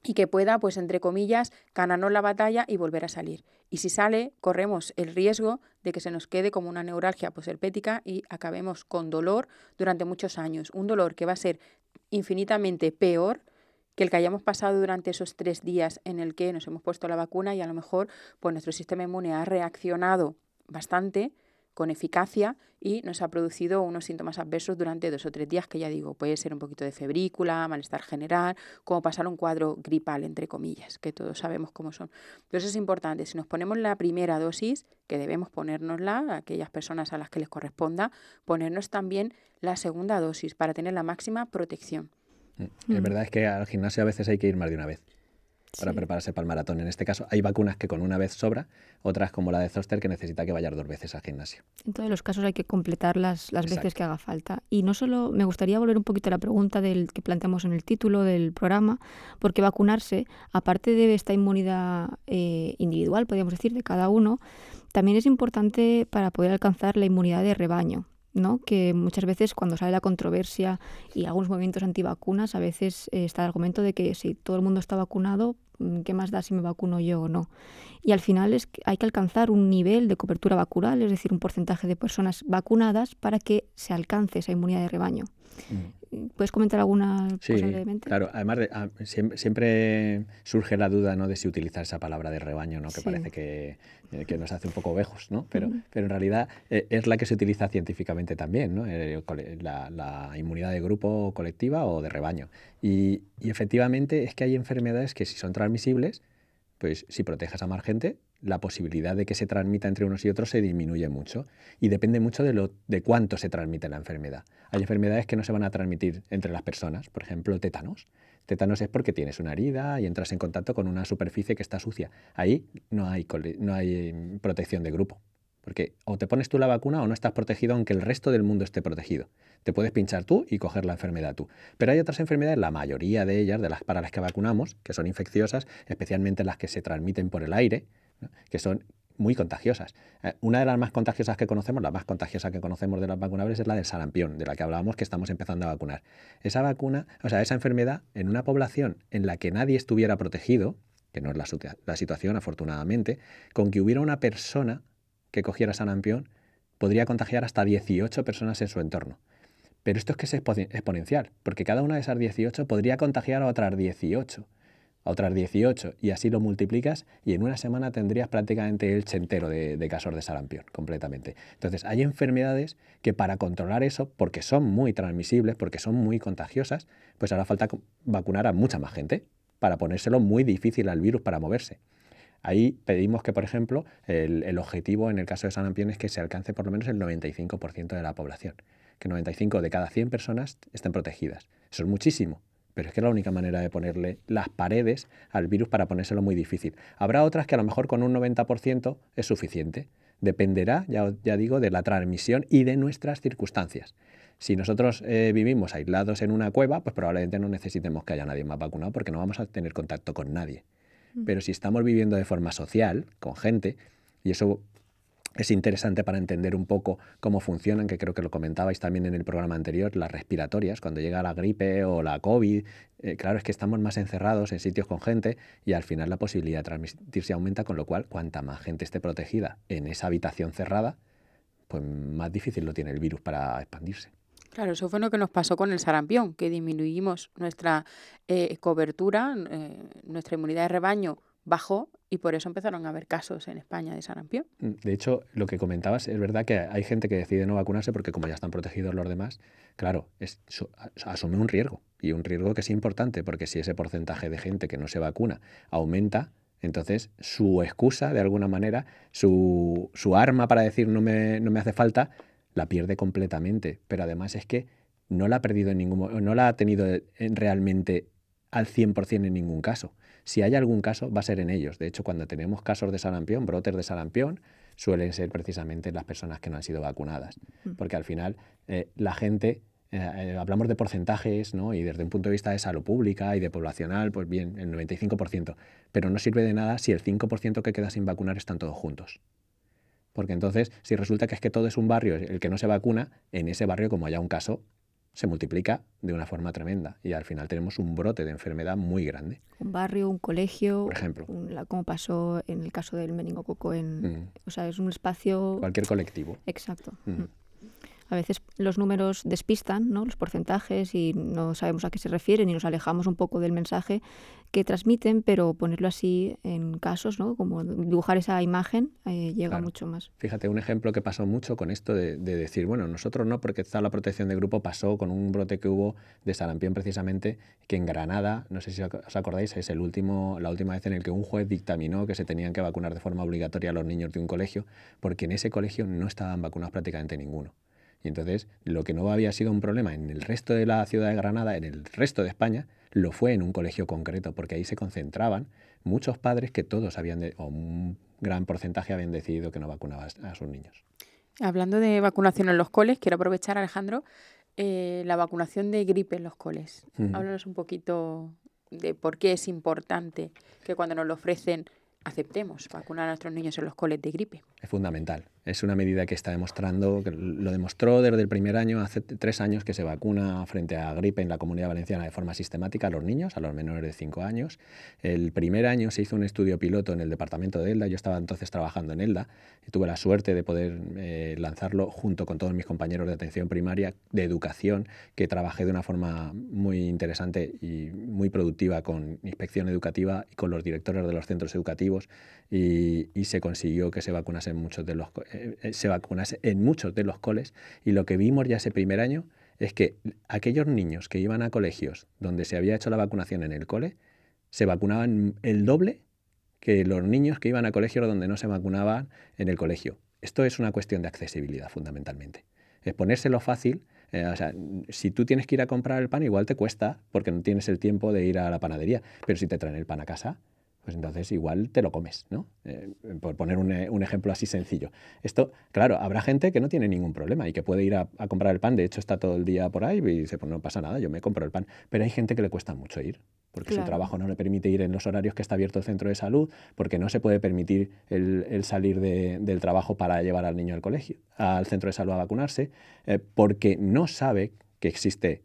y que pueda, pues entre comillas, ganarnos la batalla y volver a salir. Y si sale, corremos el riesgo de que se nos quede como una neuralgia posherpética y acabemos con dolor durante muchos años. Un dolor que va a ser infinitamente peor que el que hayamos pasado durante esos 3 días en el que nos hemos puesto la vacuna y a lo mejor pues nuestro sistema inmune ha reaccionado bastante con eficacia y nos ha producido unos síntomas adversos durante 2 o 3 días, que ya digo, puede ser un poquito de febrícula, malestar general, como pasar un cuadro gripal, entre comillas, que todos sabemos cómo son. Entonces es importante, si nos ponemos la primera dosis, que debemos ponérnosla, a aquellas personas a las que les corresponda, ponernos también la segunda dosis para tener la máxima protección. Es verdad es que al gimnasio a veces hay que ir más de una vez para Sí. prepararse para el maratón. En este caso hay vacunas que con una vez sobra, otras como la de Zoster que necesita que vayas 2 veces al gimnasio. En todos los casos hay que completar las veces Exacto. que haga falta. Y no solo, me gustaría volver un poquito a la pregunta del que planteamos en el título del programa, porque vacunarse, aparte de esta inmunidad individual, podríamos decir, de cada uno, también es importante para poder alcanzar la inmunidad de rebaño, ¿no? Que muchas veces cuando sale la controversia y algunos movimientos antivacunas, a veces está el argumento de que si todo el mundo está vacunado, ¿qué más da si me vacuno yo o no? Y al final hay que alcanzar un nivel de cobertura vacunal, es decir, un porcentaje de personas vacunadas para que se alcance esa inmunidad de rebaño. ¿Puedes comentar alguna Sí, cosa brevemente? claro. Además, siempre surge la duda, ¿no?, de si utilizar esa palabra de rebaño, ¿no? Que Sí. parece que nos hace un poco ovejos, ¿no? Pero en realidad es la que se utiliza científicamente también, ¿no? La inmunidad de grupo colectiva o de rebaño. Y efectivamente es que hay enfermedades que si son transmisibles, pues si proteges a más gente, la posibilidad de que se transmita entre unos y otros se disminuye mucho y depende mucho de cuánto se transmite la enfermedad. Hay enfermedades que no se van a transmitir entre las personas, por ejemplo, tétanos. Tétanos es porque tienes una herida y entras en contacto con una superficie que está sucia. Ahí no hay protección de grupo, porque o te pones tú la vacuna o no estás protegido aunque el resto del mundo esté protegido. Te puedes pinchar tú y coger la enfermedad tú. Pero hay otras enfermedades, la mayoría de ellas, para las que vacunamos, que son infecciosas, especialmente las que se transmiten por el aire, ¿no?, que son muy contagiosas. Una de las más contagiosas que conocemos, la más contagiosa que conocemos de las vacunables, es la del sarampión, de la que hablábamos que estamos empezando a vacunar. Esa vacuna, esa enfermedad, en una población en la que nadie estuviera protegido, que no es la situación, afortunadamente, con que hubiera una persona que cogiera sarampión, podría contagiar hasta 18 personas en su entorno. Pero esto es que es exponencial, porque cada una de esas 18 podría contagiar a otras 18, y así lo multiplicas y en una semana tendrías prácticamente el entero de casos de sarampión, completamente. Entonces, hay enfermedades que para controlar eso, porque son muy transmisibles, porque son muy contagiosas, pues hará falta vacunar a mucha más gente para ponérselo muy difícil al virus para moverse. Ahí pedimos que, por ejemplo, el objetivo en el caso de sarampión es que se alcance por lo menos el 95% de la población, que 95 de cada 100 personas estén protegidas. Eso es muchísimo, pero es que es la única manera de ponerle las paredes al virus para ponérselo muy difícil. Habrá otras que a lo mejor con un 90% es suficiente. Dependerá, ya digo, de la transmisión y de nuestras circunstancias. Si nosotros vivimos aislados en una cueva, pues probablemente no necesitemos que haya nadie más vacunado porque no vamos a tener contacto con nadie. Pero si estamos viviendo de forma social, con gente, y eso es interesante para entender un poco cómo funcionan, que creo que lo comentabais también en el programa anterior, las respiratorias, cuando llega la gripe o la COVID, claro, es que estamos más encerrados en sitios con gente y al final la posibilidad de transmitirse aumenta, con lo cual, cuanta más gente esté protegida en esa habitación cerrada, pues más difícil lo tiene el virus para expandirse. Claro, eso fue lo que nos pasó con el sarampión, que disminuimos nuestra cobertura, nuestra inmunidad de rebaño bajó y por eso empezaron a haber casos en España de sarampión. De hecho, lo que comentabas, es verdad que hay gente que decide no vacunarse porque como ya están protegidos los demás, claro, asume un riesgo, y un riesgo que es importante, porque si ese porcentaje de gente que no se vacuna aumenta, entonces su excusa, de alguna manera, su arma para decir no me hace falta, la pierde completamente. Pero además es que no la ha perdido no la ha tenido realmente al 100% en ningún caso. Si hay algún caso, va a ser en ellos. De hecho, cuando tenemos casos de sarampión, brotes de sarampión, suelen ser precisamente las personas que no han sido vacunadas. Porque al final la gente, hablamos de porcentajes, ¿no?, y desde un punto de vista de salud pública y de poblacional, pues bien, el 95%. Pero no sirve de nada si el 5% que queda sin vacunar están todos juntos. Porque entonces, si resulta que es que todo es un barrio el que no se vacuna, en ese barrio, como haya un caso, se multiplica de una forma tremenda y al final tenemos un brote de enfermedad muy grande. Un barrio, un colegio, por ejemplo. Como pasó en el caso del meningococo. O sea, es un espacio... Cualquier colectivo. Exacto. A veces los números despistan, ¿no?, los porcentajes, y no sabemos a qué se refieren y nos alejamos un poco del mensaje que transmiten, pero ponerlo así en casos, ¿no?, como dibujar esa imagen, llega mucho más. Fíjate, un ejemplo que pasó mucho con esto de decir, bueno, nosotros no, porque está la protección de grupo, pasó con un brote que hubo de sarampión precisamente, que en Granada, no sé si os acordáis, es la última vez en el que un juez dictaminó que se tenían que vacunar de forma obligatoria a los niños de un colegio, porque en ese colegio no estaban vacunados prácticamente ninguno. Y entonces, lo que no había sido un problema en el resto de la ciudad de Granada, en el resto de España, lo fue en un colegio concreto, porque ahí se concentraban muchos padres que todos o un gran porcentaje habían decidido que no vacunaban a sus niños. Hablando de vacunación en los coles, quiero aprovechar, Alejandro, la vacunación de gripe en los coles. Háblanos un poquito de por qué es importante que cuando nos lo ofrecen aceptemos vacunar a nuestros niños en los coles de gripe. Es fundamental. Es una medida que está demostrando, que lo demostró desde el primer año, hace 3 años que se vacuna frente a gripe en la Comunidad Valenciana de forma sistemática a los niños, a los menores de 5 años. El primer año se hizo un estudio piloto en el departamento de Elda. Yo estaba entonces trabajando en Elda y tuve la suerte de poder lanzarlo junto con todos mis compañeros de atención primaria, de educación, que trabajé de una forma muy interesante y muy productiva con inspección educativa y con los directores de los centros educativos, y se consiguió que se vacunase en muchos de los coles, y lo que vimos ya ese primer año es que aquellos niños que iban a colegios donde se había hecho la vacunación en el cole se vacunaban el doble que los niños que iban a colegios donde no se vacunaban en el colegio. Esto es una cuestión de accesibilidad, fundamentalmente. Es ponérselo fácil. O sea, si tú tienes que ir a comprar el pan, igual te cuesta porque no tienes el tiempo de ir a la panadería, pero si te traen el pan a casa, pues entonces igual te lo comes, ¿no? Por poner un ejemplo así sencillo. Esto, claro, habrá gente que no tiene ningún problema y que puede ir a comprar el pan, de hecho está todo el día por ahí y dice, pues no pasa nada, yo me compro el pan. Pero hay gente que le cuesta mucho ir, porque su trabajo no le permite ir en los horarios que está abierto el centro de salud, porque no se puede permitir el salir del trabajo para llevar al niño al colegio, al centro de salud a vacunarse, porque no sabe que existe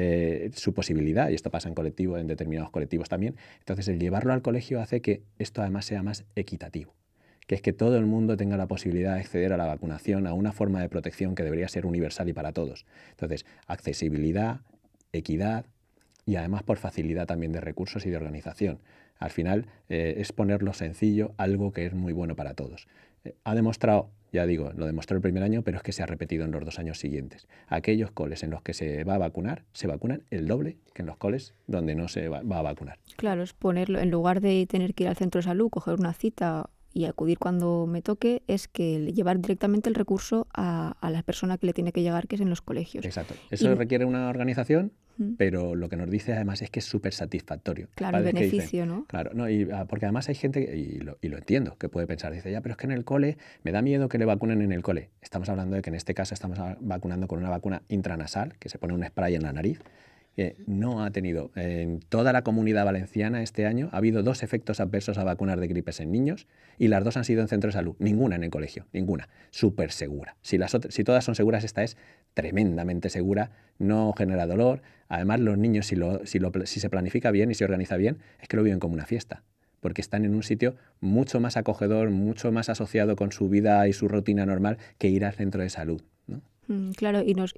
su posibilidad, y esto pasa en determinados colectivos también. Entonces, el llevarlo al colegio hace que esto además sea más equitativo, que es que todo el mundo tenga la posibilidad de acceder a la vacunación, a una forma de protección que debería ser universal y para todos. Entonces, accesibilidad, equidad y además por facilidad también de recursos y de organización. Al final es ponerlo sencillo, algo que es muy bueno para todos. Ha demostrado, ya digo, lo demostró el primer año, pero es que se ha repetido en los 2 años siguientes. Aquellos coles en los que se va a vacunar, se vacunan el doble que en los coles donde no se va a vacunar. Claro, es ponerlo, en lugar de tener que ir al centro de salud, coger una cita y acudir cuando me toque, es que llevar directamente el recurso a la persona que le tiene que llegar, que es en los colegios. Exacto. Eso requiere una organización, pero lo que nos dice además es que es súper satisfactorio. Claro, el beneficio, ¿no? Claro, no, porque además hay gente, y lo entiendo, que puede pensar, dice, ya, pero es que en el cole me da miedo que le vacunen en el cole. Estamos hablando de que en este caso estamos vacunando con una vacuna intranasal, que se pone un spray en la nariz. No ha tenido, en toda la Comunidad Valenciana este año, ha habido 2 efectos adversos a vacunas de gripes en niños, y las 2 han sido en centro de salud, ninguna en el colegio, ninguna, súper segura. Si todas son seguras, esta es tremendamente segura, no genera dolor. Además, los niños, si se planifica bien y se organiza bien, es que lo viven como una fiesta, porque están en un sitio mucho más acogedor, mucho más asociado con su vida y su rutina normal que ir al centro de salud, ¿no? Claro,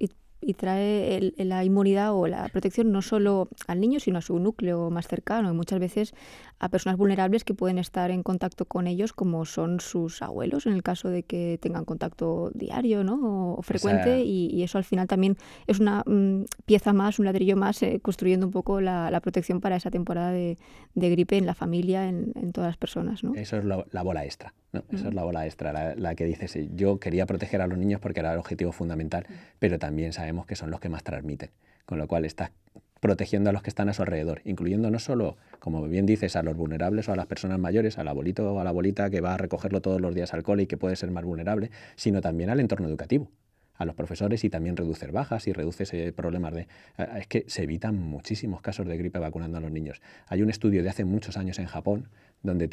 y trae la inmunidad o la protección no solo al niño, sino a su núcleo más cercano, y muchas veces a personas vulnerables que pueden estar en contacto con ellos, como son sus abuelos, en el caso de que tengan contacto diario, ¿no?, o frecuente, y eso al final también es una pieza más, un ladrillo más, construyendo un poco la protección para esa temporada de gripe en la familia, en todas las personas, ¿no? Eso es la bola extra, ¿no? Eso es la bola extra, la que dices, yo quería proteger a los niños porque era el objetivo fundamental, pero también sabemos que son los que más transmiten, con lo cual estás protegiendo a los que están a su alrededor, incluyendo no solo, como bien dices, a los vulnerables o a las personas mayores, al abuelito o a la abuelita que va a recogerlo todos los días al cole y que puede ser más vulnerable, sino también al entorno educativo, a los profesores, y también reducir bajas y reduce problemas es que se evitan muchísimos casos de gripe vacunando a los niños. Hay un estudio de hace muchos años en Japón donde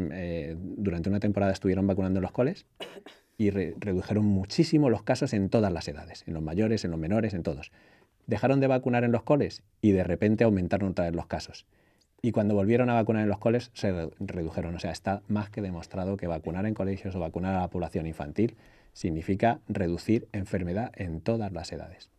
durante una temporada estuvieron vacunando en los coles y redujeron muchísimo los casos en todas las edades, en los mayores, en los menores, en todos. dejaron de vacunar en los coles y de repente aumentaron otra vez los casos. Y cuando volvieron a vacunar en los coles se redujeron. O sea, está más que demostrado que vacunar en colegios o vacunar a la población infantil significa reducir enfermedad en todas las edades.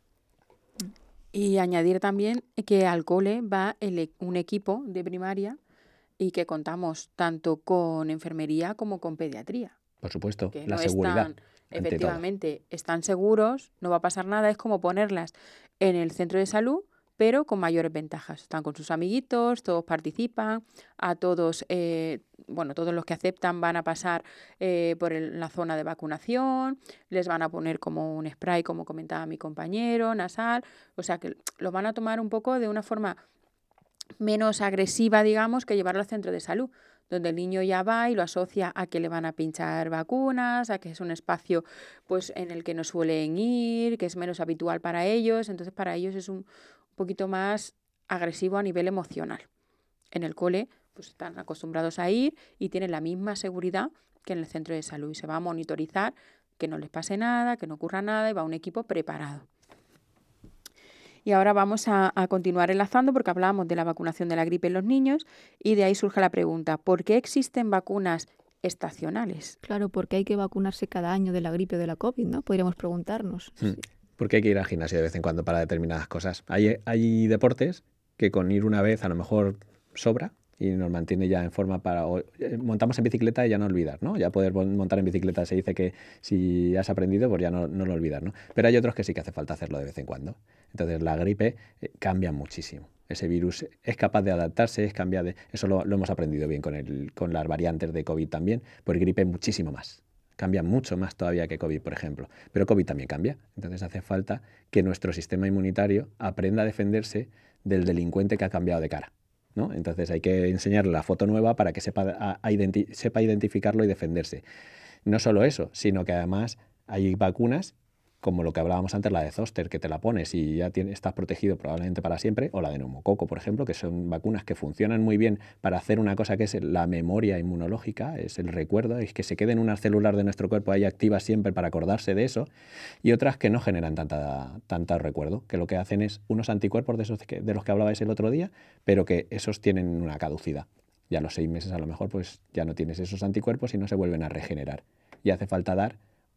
Y añadir también que al cole va un equipo de primaria y que contamos tanto con enfermería como con pediatría. Por supuesto, Que la no seguridad. están, efectivamente, están seguros, no va a pasar nada, es como ponerlas en el centro de salud, pero con mayores ventajas. Están con sus amiguitos, todos participan, a todos, todos los que aceptan van a pasar por la zona de vacunación, les van a poner como un spray, como comentaba mi compañero, nasal, o sea que lo van a tomar un poco de una forma menos agresiva, digamos, que llevarlo al centro de salud, donde el niño ya va y lo asocia a que le van a pinchar vacunas, a que es un espacio pues en el que no suelen ir, que es menos habitual para ellos, entonces para ellos es un poquito más agresivo a nivel emocional. En el cole pues están acostumbrados a ir y tienen la misma seguridad que en el centro de salud y se va a monitorizar que no les pase nada, que no ocurra nada y va un equipo preparado. Y ahora vamos a continuar enlazando porque hablábamos de la vacunación de la gripe en los niños y de ahí surge la pregunta, ¿por qué existen vacunas estacionales? Claro, porque hay que vacunarse cada año de la gripe o de la COVID, ¿no? Podríamos preguntarnos. Sí. Porque hay que ir al gimnasio de vez en cuando para determinadas cosas. Hay deportes que con ir una vez a lo mejor sobra y nos mantiene ya en forma para... montamos en bicicleta y ya no olvidar, ¿no? Ya poder montar en bicicleta se dice que si has aprendido, pues ya no lo olvidas, ¿no? Pero hay otros que sí que hace falta hacerlo de vez en cuando. Entonces la gripe cambia muchísimo. Ese virus es capaz de adaptarse, es cambiar de... Eso lo hemos aprendido bien con las variantes de COVID también, por gripe muchísimo más. Cambia mucho más todavía que COVID, por ejemplo. Pero COVID también cambia. Entonces hace falta que nuestro sistema inmunitario aprenda a defenderse del delincuente que ha cambiado de cara, ¿no? Entonces hay que enseñarle la foto nueva para que sepa identificarlo y defenderse. No solo eso, sino que además hay vacunas como lo que hablábamos antes, la de Zoster, que te la pones y ya estás protegido probablemente para siempre, o la de neumococo, por ejemplo, que son vacunas que funcionan muy bien para hacer una cosa que es la memoria inmunológica, es el recuerdo, es que se queden unas células de nuestro cuerpo ahí activas siempre para acordarse de eso, y otras que no generan tanta recuerdo, que lo que hacen es unos anticuerpos de los que hablabais el otro día, pero que esos tienen una caducidad. Ya a los 6 meses a lo mejor pues ya no tienes esos anticuerpos y no se vuelven a regenerar. Y hace falta dar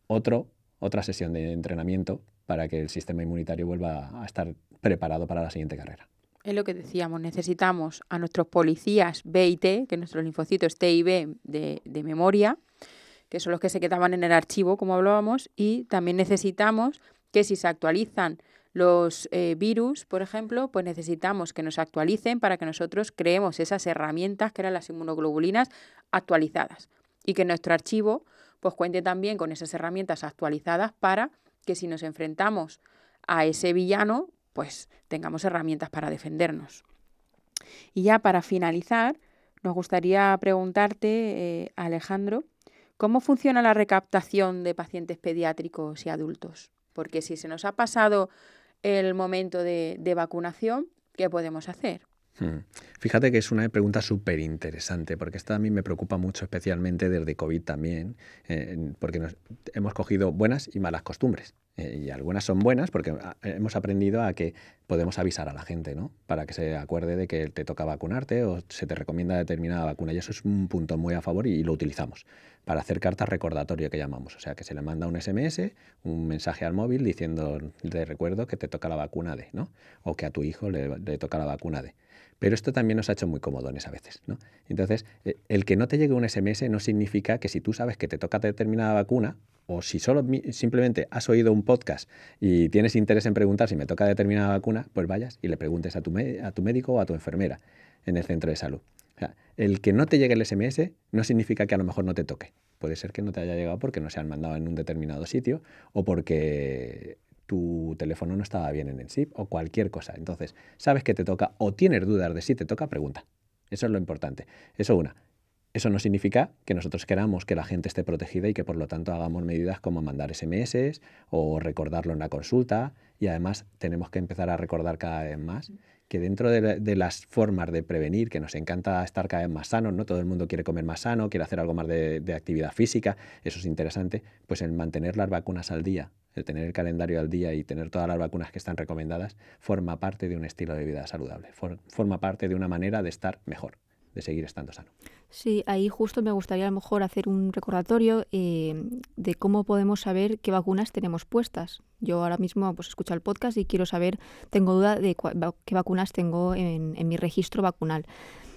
otra sesión de entrenamiento para que el sistema inmunitario vuelva a estar preparado para la siguiente carrera. Es lo que decíamos, necesitamos a nuestros policías B y T, que nuestros linfocitos T y B de memoria, que son los que se quedaban en el archivo, como hablábamos, y también necesitamos que si se actualizan los virus, por ejemplo, pues necesitamos que nos actualicen para que nosotros creemos esas herramientas que eran las inmunoglobulinas actualizadas y que nuestro archivo pues cuente también con esas herramientas actualizadas para que si nos enfrentamos a ese villano, pues tengamos herramientas para defendernos. Y ya para finalizar, nos gustaría preguntarte, Alejandro, ¿cómo funciona la recaptación de pacientes pediátricos y adultos? Porque si se nos ha pasado el momento de vacunación, ¿qué podemos hacer? Fíjate que es una pregunta súper interesante, porque esta a mí me preocupa mucho, especialmente desde COVID también, porque hemos cogido buenas y malas costumbres. Y algunas son buenas porque hemos aprendido a que podemos avisar a la gente, ¿no? Para que se acuerde de que te toca vacunarte o se te recomienda determinada vacuna. Y eso es un punto muy a favor y lo utilizamos para hacer cartas recordatorio que llamamos. O sea, que se le manda un SMS, un mensaje al móvil diciendo de recuerdo que te toca la vacuna D, ¿no? O que a tu hijo le toca la vacuna D. Pero esto también nos ha hecho muy comodones a veces, ¿no? Entonces, el que no te llegue un SMS no significa que si tú sabes que te toca determinada vacuna, o si simplemente has oído un podcast y tienes interés en preguntar si me toca determinada vacuna, pues vayas y le preguntes a tu médico o a tu enfermera en el centro de salud. O sea, el que no te llegue el SMS no significa que a lo mejor no te toque. Puede ser que no te haya llegado porque no se han mandado en un determinado sitio o porque tu teléfono no estaba bien en el SIP o cualquier cosa. Entonces, sabes que te toca o tienes dudas de si te toca, pregunta. Eso es lo importante. Eso no significa que nosotros queramos que la gente esté protegida y que por lo tanto hagamos medidas como mandar SMS o recordarlo en la consulta, y además tenemos que empezar a recordar cada vez más que dentro de las formas de prevenir, que nos encanta estar cada vez más sanos, ¿no? Todo el mundo quiere comer más sano, quiere hacer algo más de actividad física, eso es interesante, pues el mantener las vacunas al día El tener el calendario al día y tener todas las vacunas que están recomendadas forma parte de un estilo de vida saludable, forma parte de una manera de estar mejor, de seguir estando sano. Sí, ahí justo me gustaría a lo mejor hacer un recordatorio de cómo podemos saber qué vacunas tenemos puestas. Yo ahora mismo pues escucho el podcast y quiero saber, tengo duda de qué vacunas tengo en mi registro vacunal.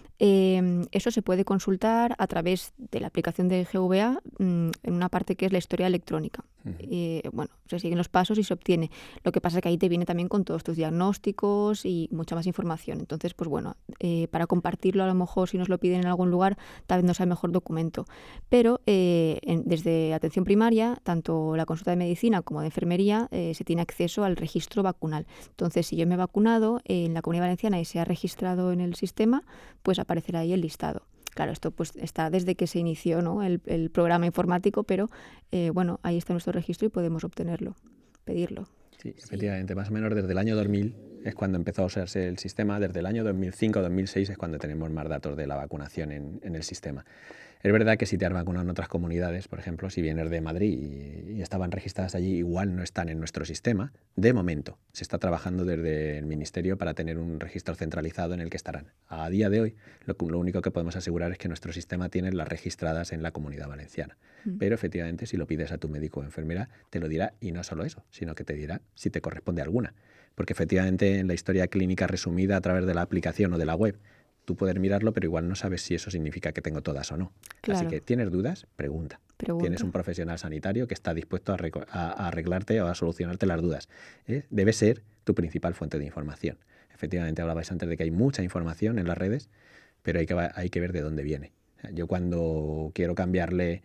Eso se puede consultar a través de la aplicación de GVA en una parte que es la historia electrónica. Bueno, se siguen los pasos y se obtiene. Lo que pasa es que ahí te viene también con todos tus diagnósticos y mucha más información. Entonces, pues bueno, para compartirlo a lo mejor si nos lo piden en algún lugar, tal vez no sea el mejor documento. Pero desde atención primaria, tanto la consulta de medicina como de enfermería, se tiene acceso al registro vacunal. Entonces, si yo me he vacunado en la Comunidad Valenciana y se ha registrado en el sistema, pues aparecerá ahí el listado. Claro, esto pues está desde que se inició, ¿no?, el programa informático, pero bueno, ahí está nuestro registro y podemos obtenerlo, pedirlo. Sí, efectivamente, más o menos desde el año 2000 es cuando empezó a usarse el sistema, desde el año 2005-2006 es cuando tenemos más datos de la vacunación en el sistema. Es verdad que si te has vacunado en otras comunidades, por ejemplo, si vienes de Madrid y estaban registradas allí, igual no están en nuestro sistema. De momento, se está trabajando desde el Ministerio para tener un registro centralizado en el que estarán. A día de hoy, lo único que podemos asegurar es que nuestro sistema tiene las registradas en la Comunidad Valenciana. Pero efectivamente, si lo pides a tu médico o enfermera, te lo dirá, y no solo eso, sino que te dirá si te corresponde alguna. Porque efectivamente en la historia clínica resumida a través de la aplicación o de la web, tú puedes mirarlo, pero igual no sabes si eso significa que tengo todas o no. Claro. Así que, ¿tienes dudas? Pregunta. Tienes un profesional sanitario que está dispuesto a arreglarte o a solucionarte las dudas. Debe ser tu principal fuente de información. Efectivamente, hablabais antes de que hay mucha información en las redes, pero hay que ver de dónde viene. Yo cuando quiero cambiarle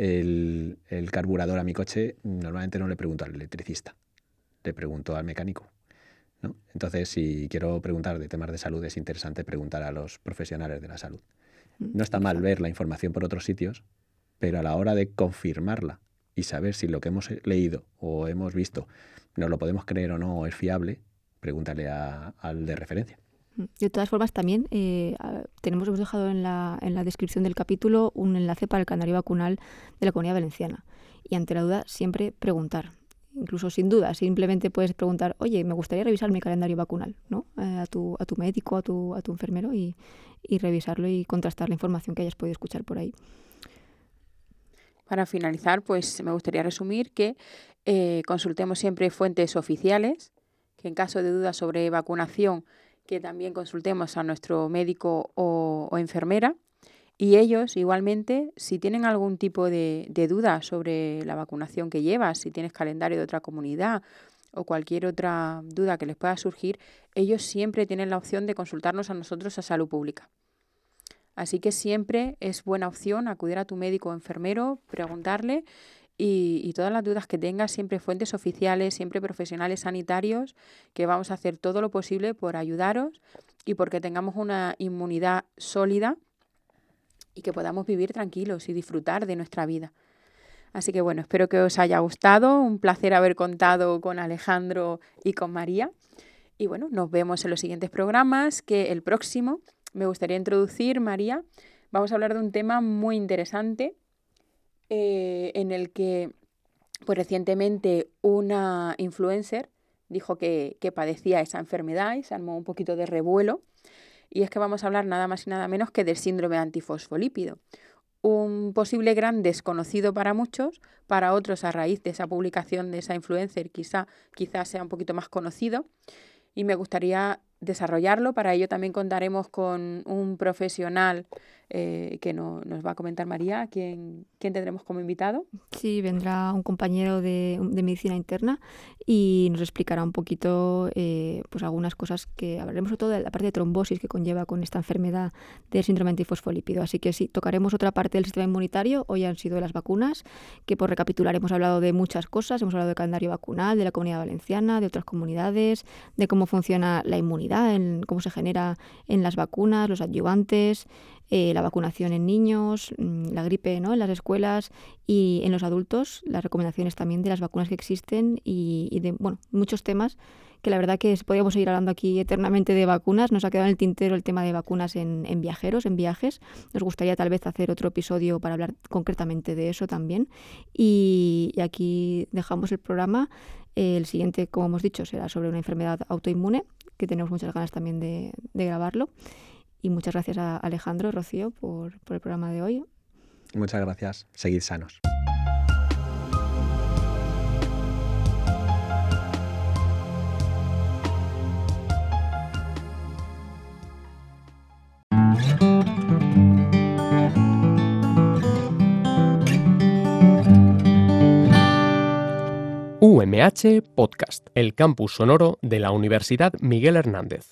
el carburador a mi coche, normalmente no le pregunto al electricista, le pregunto al mecánico, ¿no? Entonces, si quiero preguntar de temas de salud, es interesante preguntar a los profesionales de la salud. No está mal ver la información por otros sitios, pero a la hora de confirmarla y saber si lo que hemos leído o hemos visto nos lo podemos creer o no, o es fiable, pregúntale al de referencia. De todas formas, también hemos dejado en la descripción del capítulo un enlace para el calendario vacunal de la Comunidad Valenciana. Y ante la duda, siempre preguntar. Incluso sin duda, simplemente puedes preguntar, oye, me gustaría revisar mi calendario vacunal, ¿no? A tu médico, a tu enfermero y revisarlo y contrastar la información que hayas podido escuchar por ahí. Para finalizar, pues me gustaría resumir que consultemos siempre fuentes oficiales, que en caso de dudas sobre vacunación, que también consultemos a nuestro médico o enfermera. Y ellos, igualmente, si tienen algún tipo de duda sobre la vacunación que llevas, si tienes calendario de otra comunidad o cualquier otra duda que les pueda surgir, ellos siempre tienen la opción de consultarnos a nosotros a Salud Pública. Así que siempre es buena opción acudir a tu médico o enfermero, preguntarle y todas las dudas que tengas, siempre fuentes oficiales, siempre profesionales sanitarios, que vamos a hacer todo lo posible por ayudaros y porque tengamos una inmunidad sólida y que podamos vivir tranquilos y disfrutar de nuestra vida. Así que bueno, espero que os haya gustado. Un placer haber contado con Alejandro y con María. Y bueno, nos vemos en los siguientes programas, que el próximo me gustaría introducir, María. Vamos a hablar de un tema muy interesante en el que pues, recientemente una influencer dijo que padecía esa enfermedad y se armó un poquito de revuelo. Y es que vamos a hablar nada más y nada menos que del síndrome antifosfolípido. Un posible gran desconocido para muchos, para otros a raíz de esa publicación de esa influencer quizás sea un poquito más conocido. Y me gustaría desarrollarlo. Para ello también contaremos con un profesional que nos va a comentar María. ¿Quién tendremos como invitado? Sí, vendrá un compañero de medicina interna y nos explicará un poquito pues algunas cosas que hablaremos sobre todo de la parte de trombosis que conlleva con esta enfermedad del síndrome antifosfolípido. Así que sí, tocaremos otra parte del sistema inmunitario. Hoy han sido las vacunas, que por recapitular hemos hablado de muchas cosas. Hemos hablado del calendario vacunal, de la Comunidad Valenciana, de otras comunidades, de cómo funciona la inmunidad inmunidad, en cómo se genera en las vacunas, los adyuvantes, la vacunación en niños, la gripe, ¿no?, en las escuelas y en los adultos, las recomendaciones también de las vacunas que existen y de muchos temas que la verdad que podríamos seguir hablando aquí eternamente de vacunas. Nos ha quedado en el tintero el tema de vacunas en viajeros, en viajes. Nos gustaría tal vez hacer otro episodio para hablar concretamente de eso también. Y aquí dejamos el programa. El siguiente, como hemos dicho, será sobre una enfermedad autoinmune, que tenemos muchas ganas también de grabarlo. Y muchas gracias a Alejandro, Rocío, por el programa de hoy. Muchas gracias. Seguid sanos. UMH Podcast, el campus sonoro de la Universidad Miguel Hernández.